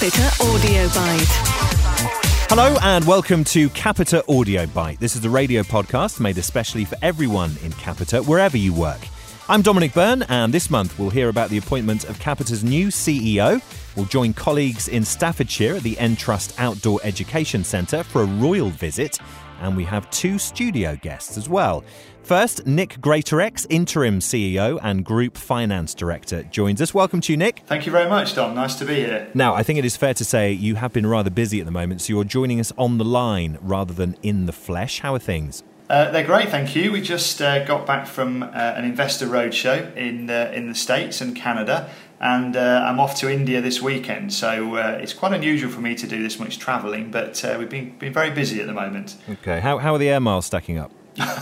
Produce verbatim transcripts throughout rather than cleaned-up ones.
Capita Audio Bite. Hello and welcome to Capita Audio Bite. This is the radio podcast made especially for everyone in Capita, wherever you work. I'm Dominic Byrne, and this month we'll hear about the appointment of Capita's new C E O. We'll join colleagues in Staffordshire at the Entrust Outdoor Education Centre for a royal visit, and we have two studio guests as well. First, Nick Greatorex, Interim C E O and Group Finance Director, joins us. Welcome to you, Nick. Thank you very much, Dom. Nice to be here. Now, I think it is fair to say you have been rather busy at the moment, so you're joining us on the line rather than in the flesh. How are things? Uh, they're great, thank you. We just uh, got back from uh, an investor roadshow in uh, in the States and Canada, and uh, I'm off to India this weekend. So uh, it's quite unusual for me to do this much travelling, but uh, we've been been very busy at the moment. Okay, how how are the air miles stacking up?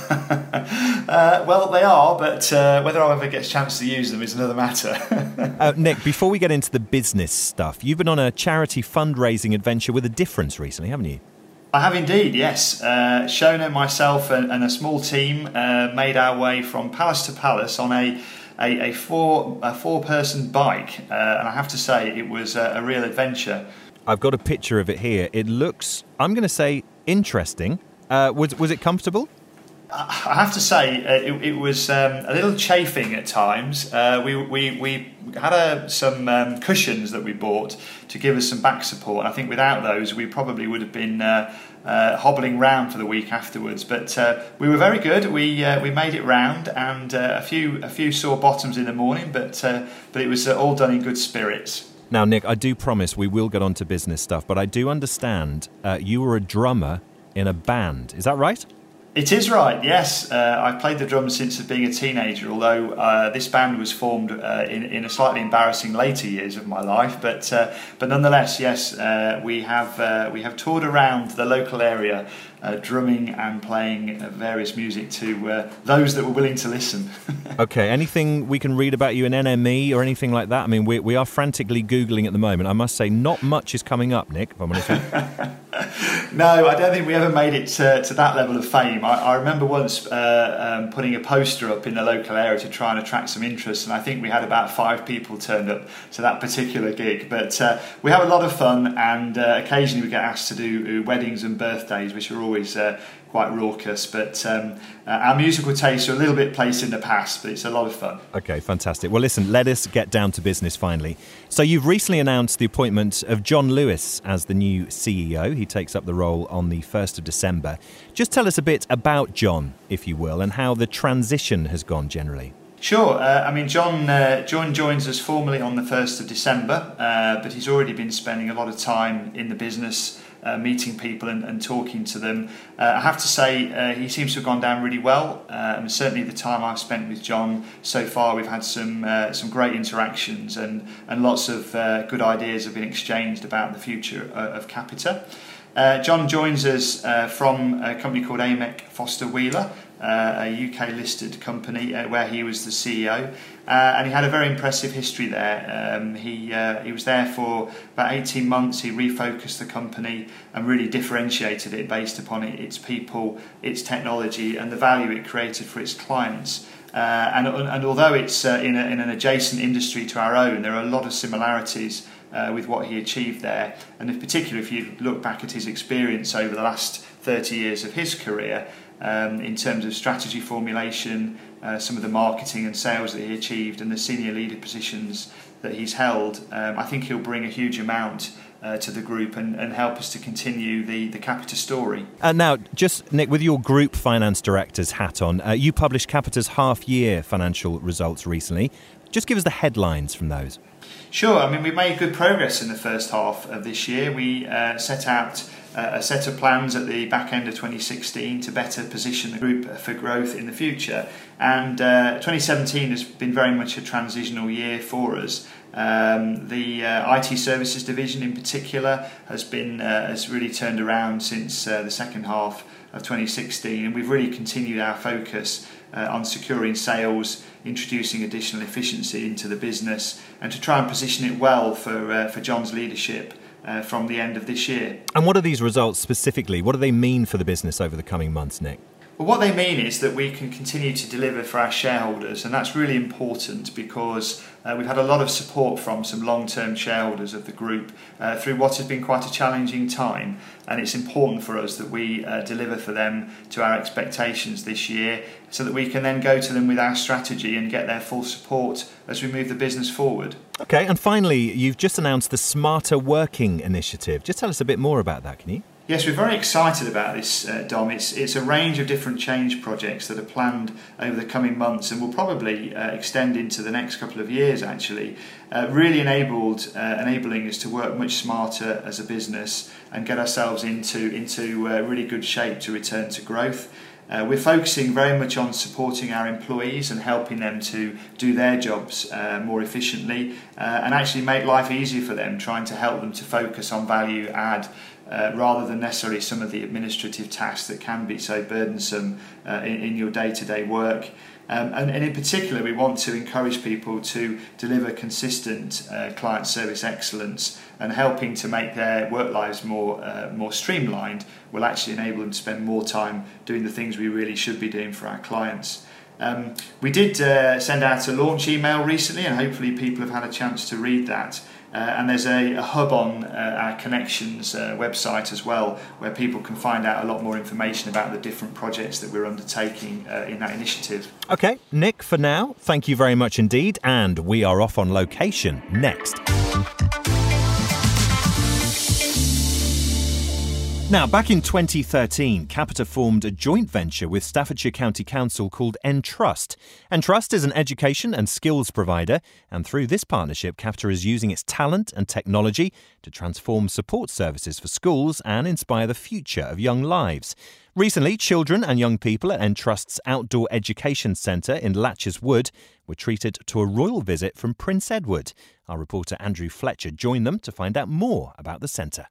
uh, well, they are, but uh, whether I'll ever get a chance to use them is another matter. uh, Nick, before we get into the business stuff, you've been on a charity fundraising adventure with a difference recently, haven't you? I have indeed, yes. Uh, Shona, myself and, and a small team uh, made our way from palace to palace on a a, a four a four person bike, uh, and I have to say it was a, a real adventure. I've got a picture of it here. It looks, I'm going to say, interesting. Uh, was was it comfortable? I have to say uh, it, it was um, a little chafing at times. Uh, we, we we had uh, some um, cushions that we bought to give us some back support. I think without those, we probably would have been uh, uh, hobbling round for the week afterwards. But uh, we were very good. We uh, we made it round, and uh, a few a few sore bottoms in the morning. But uh, but it was uh, all done in good spirits. Now, Nick, I do promise we will get on to business stuff, but I do understand uh, you were a drummer in a band. Is that right? It is right, yes. Uh, I've played the drums since being a teenager, although uh, this band was formed uh, in, in a slightly embarrassing later years of my life. But uh, but nonetheless, yes, uh, we have uh, we have toured around the local area, uh, drumming and playing various music to uh, those that were willing to listen. Okay, anything we can read about you in N M E or anything like that? I mean, we we are frantically Googling at the moment. I must say, not much is coming up, Nick, if I'm honest with you. No, I don't think we ever made it to, to that level of fame. I, I remember once uh, um, putting a poster up in the local area to try and attract some interest, and I think we had about five people turned up to that particular gig. But uh, we have a lot of fun, and uh, occasionally we get asked to do weddings and birthdays, which are always uh, quite raucous. But um, uh, our musical tastes are a little bit placed in the past, but it's a lot of fun. Okay, fantastic. Well, listen, let us get down to business finally. So you've recently announced the appointment of John Lewis as the new C E O. He takes up the role on the first of December. Just tell us a bit about John, if you will, and how the transition has gone generally. Sure. Uh, I mean, John uh, John joins us formally on the first of December, uh, but he's already been spending a lot of time in the business, Uh, meeting people and, and talking to them. Uh, I have to say uh, he seems to have gone down really well, uh, and certainly the time I've spent with John so far, we've had some uh, some great interactions, and, and lots of uh, good ideas have been exchanged about the future uh, of Capita. Uh, John joins us uh, from a company called Amec Foster Wheeler, uh, a U K listed company uh, where he was the C E O, uh, and he had a very impressive history there. Um, he uh, he was there for about eighteen months. He refocused the company and really differentiated it based upon it, its people, its technology, and the value it created for its clients. Uh, and, and although it's uh, in, a, in an adjacent industry to our own, there are a lot of similarities uh, with what he achieved there. And in particular, if you look back at his experience over the last thirty years of his career, um, in terms of strategy formulation, uh, some of the marketing and sales that he achieved, and the senior leader positions that he's held, um, I think he'll bring a huge amount Uh, to the group and, and help us to continue the, the Capita story. Uh, now, just, Nick, with your Group Finance Director's hat on, uh, you published Capita's half-year financial results recently. Just give us the headlines from those. Sure. I mean, we made good progress in the first half of this year. We uh, set out uh, a set of plans at the back end of twenty sixteen to better position the group for growth in the future. And uh, twenty seventeen has been very much a transitional year for us. Um, the uh, I T services division in particular has been uh, has really turned around since uh, the second half of twenty sixteen, and we've really continued our focus uh, on securing sales, introducing additional efficiency into the business, and to try and position it well for uh, for John's leadership uh, from the end of this year. And what are these results specifically? What do they mean for the business over the coming months, Nick? Well, what they mean is that we can continue to deliver for our shareholders, and that's really important because uh, we've had a lot of support from some long-term shareholders of the group uh, through what has been quite a challenging time, and it's important for us that we uh, deliver for them to our expectations this year so that we can then go to them with our strategy and get their full support as we move the business forward. OK, and finally, you've just announced the Smarter Working initiative. Just tell us a bit more about that, can you? Yes, we're very excited about this, uh, Dom. It's, it's a range of different change projects that are planned over the coming months and will probably uh, extend into the next couple of years, actually. Uh, really enabled, uh, enabling us to work much smarter as a business and get ourselves into, into uh, really good shape to return to growth. Uh, we're focusing very much on supporting our employees and helping them to do their jobs uh, more efficiently uh, and actually make life easier for them, trying to help them to focus on value add uh, rather than necessarily some of the administrative tasks that can be so burdensome uh, in, in your day-to-day work. Um, and, and in particular, we want to encourage people to deliver consistent uh, client service excellence, and helping to make their work lives more uh, more streamlined will actually enable them to spend more time doing the things we really should be doing for our clients. Um, we did uh, send out a launch email recently, and hopefully people have had a chance to read that. Uh, and there's a, a hub on uh, our Connections uh, website as well, where people can find out a lot more information about the different projects that we're undertaking uh, in that initiative. OK, Nick, for now, thank you very much indeed. And we are off on location next. Now, back in twenty thirteen, Capita formed a joint venture with Staffordshire County Council called Entrust. Entrust is an education and skills provider, and through this partnership, Capita is using its talent and technology to transform support services for schools and inspire the future of young lives. Recently, children and young people at Entrust's Outdoor Education Centre in Latches Wood were treated to a royal visit from Prince Edward. Our reporter Andrew Fletcher joined them to find out more about the centre.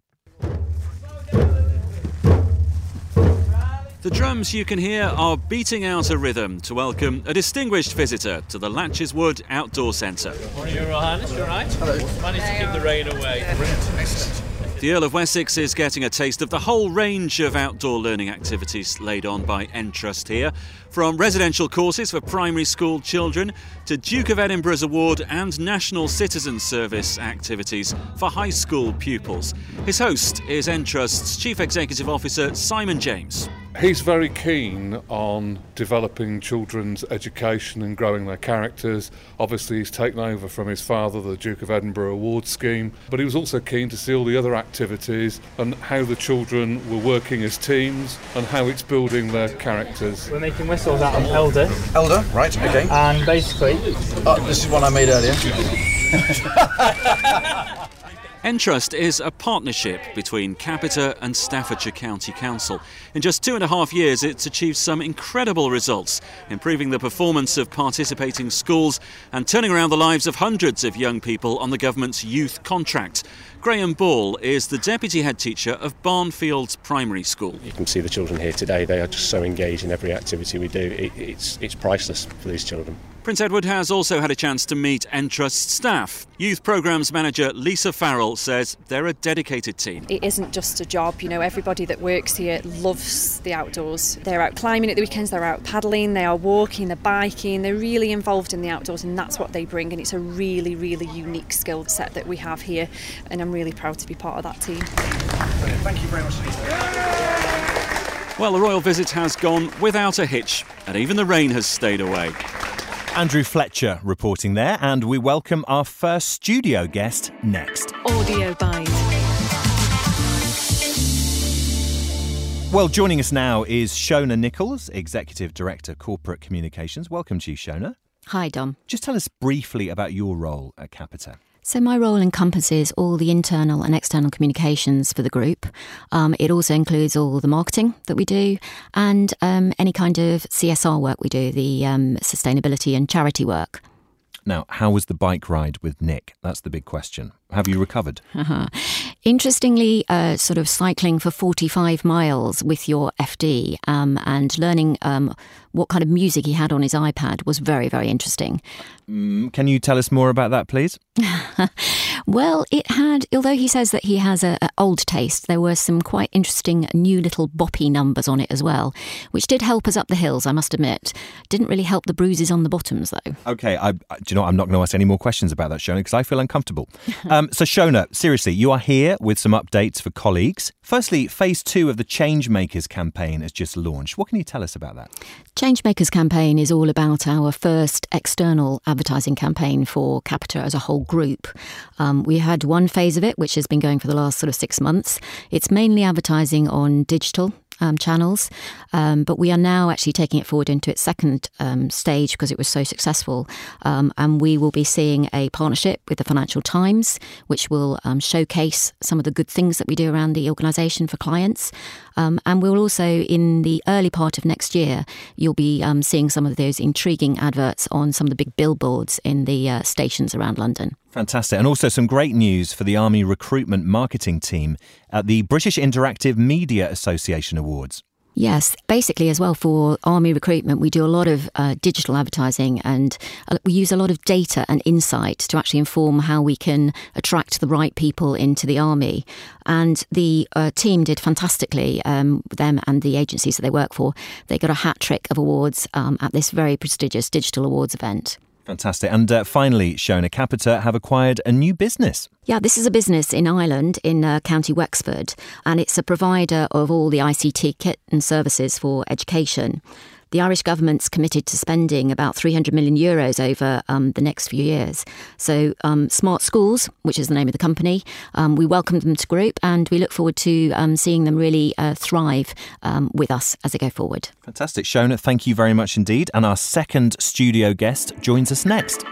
The drums you can hear are beating out a rhythm to welcome a distinguished visitor to the Latches Wood Outdoor Centre. Morning, Your Royal Highness, you all right? Hello. Managed to keep the rain away. Brilliant, excellent. The Earl of Wessex is getting a taste of the whole range of outdoor learning activities laid on by Entrust here, from residential courses for primary school children to Duke of Edinburgh's award and National Citizen Service activities for high school pupils. His host is Entrust's Chief Executive Officer Simon James. He's very keen on developing children's education and growing their characters. Obviously, he's taken over from his father, the Duke of Edinburgh Award Scheme, but he was also keen to see all the other activities and how the children were working as teams and how it's building their characters. We're making whistles out of elder. Elder, right, okay. And basically... Oh, this is one I made earlier. Entrust is a partnership between Capita and Staffordshire County Council. In just two and a half years, it's achieved some incredible results, improving the performance of participating schools and turning around the lives of hundreds of young people on the government's youth contract. Graham Ball is the deputy head teacher of Barnfields Primary School. You can see the children here today. They are just so engaged in every activity we do. It, it's, it's priceless for these children. Prince Edward has also had a chance to meet Entrust staff. Youth Programmes Manager Lisa Farrell says they're a dedicated team. It isn't just a job, you know, everybody that works here loves the outdoors. They're out climbing at the weekends, they're out paddling, they are walking, they're biking, they're really involved in the outdoors, and that's what they bring, and it's a really, really unique skill set that we have here, and I'm really proud to be part of that team. Brilliant. Thank you very much. Well, the royal visit has gone without a hitch, and even the rain has stayed away. Andrew Fletcher reporting there, and we welcome our first studio guest next. Audio Bind. Well, joining us now is Shona Nichols, Executive Director, Corporate Communications. Welcome to you, Shona. Hi, Dom. Just tell us briefly about your role at Capita. So my role encompasses all the internal and external communications for the group. Um, it also includes all the marketing that we do and um, any kind of C S R work we do, the um, sustainability and charity work. Now, how was the bike ride with Nick? That's the big question. Have you recovered? Uh-huh. Interestingly, uh, sort of cycling for forty-five miles with your F D um, and learning um, what kind of music he had on his iPad was very, very interesting. Mm, can you tell us more about that, please? Well, it had, although he says that he has a, a old taste, there were some quite interesting new little boppy numbers on it as well, which did help us up the hills, I must admit. Didn't really help the bruises on the bottoms, though. OK, I, do you know what? I'm not going to ask any more questions about that, Shona, because I feel uncomfortable. um, so, Shona, seriously, you are here with some updates for colleagues. Firstly, phase two of the Changemakers campaign has just launched. What can you tell us about that? Changemakers campaign is all about our first external advertising campaign for Capita as a whole group. Um, we had one phase of it, which has been going for the last sort of six months. It's mainly advertising on digital Um, channels, um, but we are now actually taking it forward into its second um, stage because it was so successful, um, and we will be seeing a partnership with the Financial Times, which will um, showcase some of the good things that we do around the organisation for clients, um, and we'll also, in the early part of next year, you'll be um, seeing some of those intriguing adverts on some of the big billboards in the uh, stations around London. Fantastic. And also some great news for the Army recruitment marketing team at the British Interactive Media Association Awards. Yes, basically as well for Army recruitment, we do a lot of uh, digital advertising, and uh, we use a lot of data and insight to actually inform how we can attract the right people into the Army. And the uh, team did fantastically, um, them and the agencies that they work for. They got a hat trick of awards um, at this very prestigious digital awards event. Fantastic. And uh, finally, Shona, Capita have acquired a new business. Yeah, this is a business in Ireland, in uh, County Wexford, and it's a provider of all the I C T kit and services for education. The Irish government's committed to spending about three hundred million euros over um, the next few years. So um, Smart Schools, which is the name of the company, um, we welcome them to group, and we look forward to um, seeing them really uh, thrive um, with us as they go forward. Fantastic. Shona, thank you very much indeed. And our second studio guest joins us next.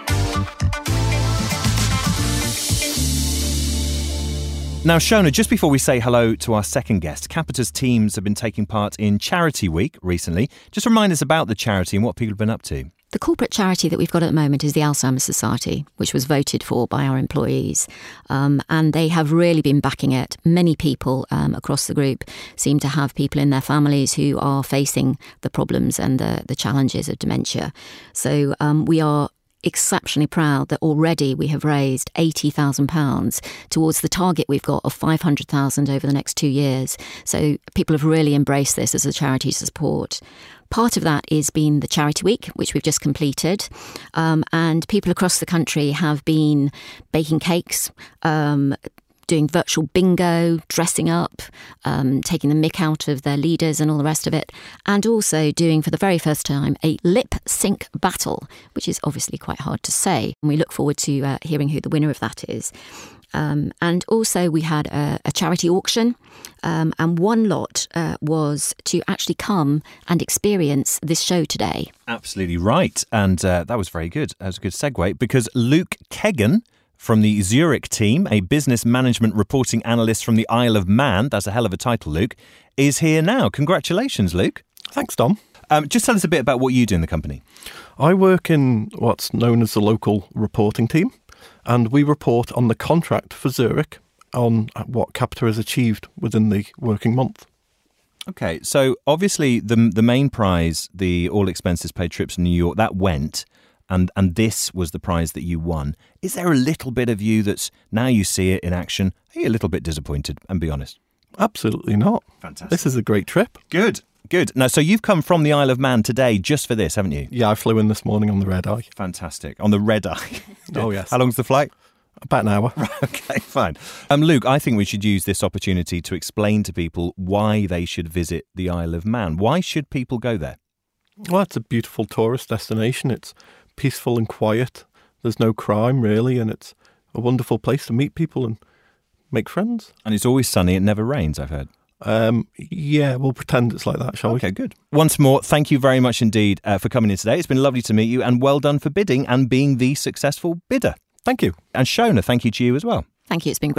Now, Shona, just before we say hello to our second guest, Capita's teams have been taking part in Charity Week recently. Just remind us about the charity and what people have been up to. The corporate charity that we've got at the moment is the Alzheimer's Society, which was voted for by our employees. Um, and they have really been backing it. Many people um, across the group seem to have people in their families who are facing the problems and the, the challenges of dementia. So um, we are exceptionally proud that already we have raised eighty thousand pounds towards the target we've got of five hundred thousand over the next two years. So people have really embraced this as a charity support. Part of that is been the Charity Week, which we've just completed. Um, and people across the country have been baking cakes, um, doing virtual bingo, dressing up, um, taking the mick out of their leaders and all the rest of it, and also doing for the very first time a lip sync battle, which is obviously quite hard to say. And we look forward to uh, hearing who the winner of that is. Um, and also we had a, a charity auction, um, and one lot uh, was to actually come and experience this show today. Absolutely right. And uh, that was very good. That was a good segue, because Luke Kegan from the Zurich team, a business management reporting analyst from the Isle of Man, that's a hell of a title, Luke, is here now. Congratulations, Luke. Thanks, Dom. Um, just tell us a bit about what you do in the company. I work in what's known as the local reporting team, and we report on the contract for Zurich on what Capita has achieved within the working month. Okay, so obviously the the main prize, the all expenses paid trips to New York, that went. And and this was the prize that you won. Is there a little bit of you that's, now you see it in action, are you a little bit disappointed? And be honest. Absolutely not. Fantastic. This is a great trip. Good, good. Now, so you've come from the Isle of Man today just for this, haven't you? Yeah, I flew in this morning on the red eye. Fantastic. On the red eye. Oh, yes. How long's the flight? About an hour. Okay, fine. Um, Luke, I think we should use this opportunity to explain to people why they should visit the Isle of Man. Why should people go there? Well, it's a beautiful tourist destination. It's peaceful and quiet. There's no crime, really, and it's a wonderful place to meet people and make friends. And it's always sunny. It never rains, I've heard. Um, yeah, we'll pretend it's like that, shall okay, we? Okay, good. Once more, thank you very much indeed uh, for coming in today. It's been lovely to meet you, and well done for bidding and being the successful bidder. Thank you. And Shona, thank you to you as well. Thank you. It's been great here.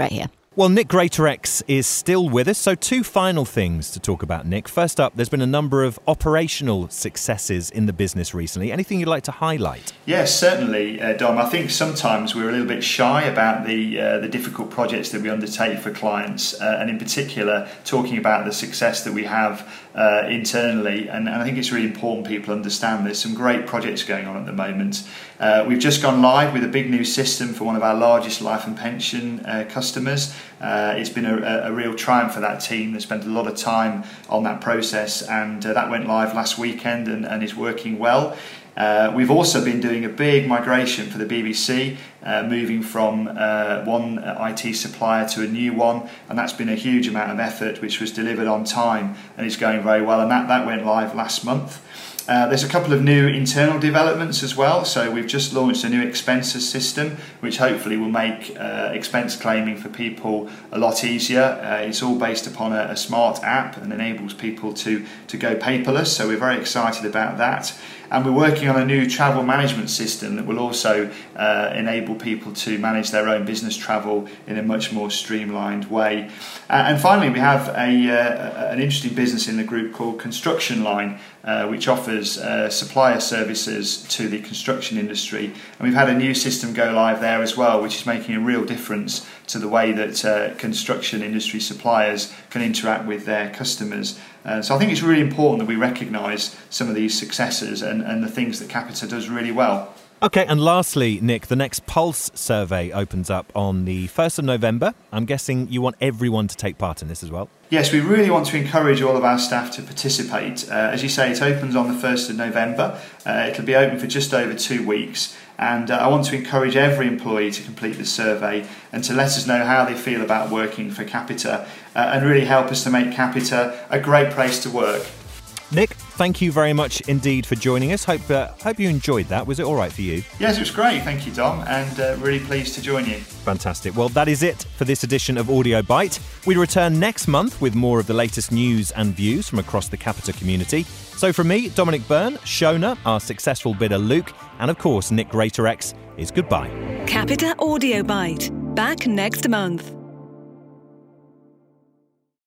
Well, Nick Greatorex is still with us, so two final things to talk about, Nick. First up, there's been a number of operational successes in the business recently. Anything you'd like to highlight? Yes, certainly, uh, Dom. I think sometimes we're a little bit shy about the uh, the difficult projects that we undertake for clients, uh, and in particular, talking about the success that we have uh, internally. And, and I think it's really important people understand there's some great projects going on at the moment. Uh, we've just gone live with a big new system for one of our largest life and pension uh, customers. Uh, it's been a, a real triumph for that team. They spent a lot of time on that process, and uh, that went live last weekend and, and is working well. Uh, we've also been doing a big migration for the B B C, uh, moving from uh, one I T supplier to a new one, and that's been a huge amount of effort, which was delivered on time and is going very well, and that, that went live last month. Uh, there's a couple of new internal developments as well. So we've just launched a new expenses system, which hopefully will make uh, expense claiming for people a lot easier. Uh, it's all based upon a, a smart app and enables people to, to go paperless. So we're very excited about that. And we're working on a new travel management system that will also uh, enable people to manage their own business travel in a much more streamlined way. Uh, and finally, we have a, uh, an interesting business in the group called Construction Line, uh, which offers uh, supplier services to the construction industry. And we've had a new system go live there as well, which is making a real difference to the way that uh, construction industry suppliers can interact with their customers. Uh, so I think it's really important that we recognise some of these successes and, and the things that Capita does really well. OK, and lastly, Nick, the next Pulse survey opens up on the first of November. I'm guessing you want everyone to take part in this as well? Yes, we really want to encourage all of our staff to participate. Uh, as you say, it opens on the first of November. Uh, it'll be open for just over two weeks. And uh, I want to encourage every employee to complete the survey and to let us know how they feel about working for Capita uh, and really help us to make Capita a great place to work. Nick, thank you very much indeed for joining us. Hope uh, hope you enjoyed that. Was it all right for you? Yes, it was great. Thank you, Dom, and uh, really pleased to join you. Fantastic. Well, that is it for this edition of Audio Byte. We return next month with more of the latest news and views from across the Capita community. So from me, Dominic Byrne, Shona, our successful bidder Luke, and of course Nick Greatorex, is goodbye. Capita Audio Byte. Back next month.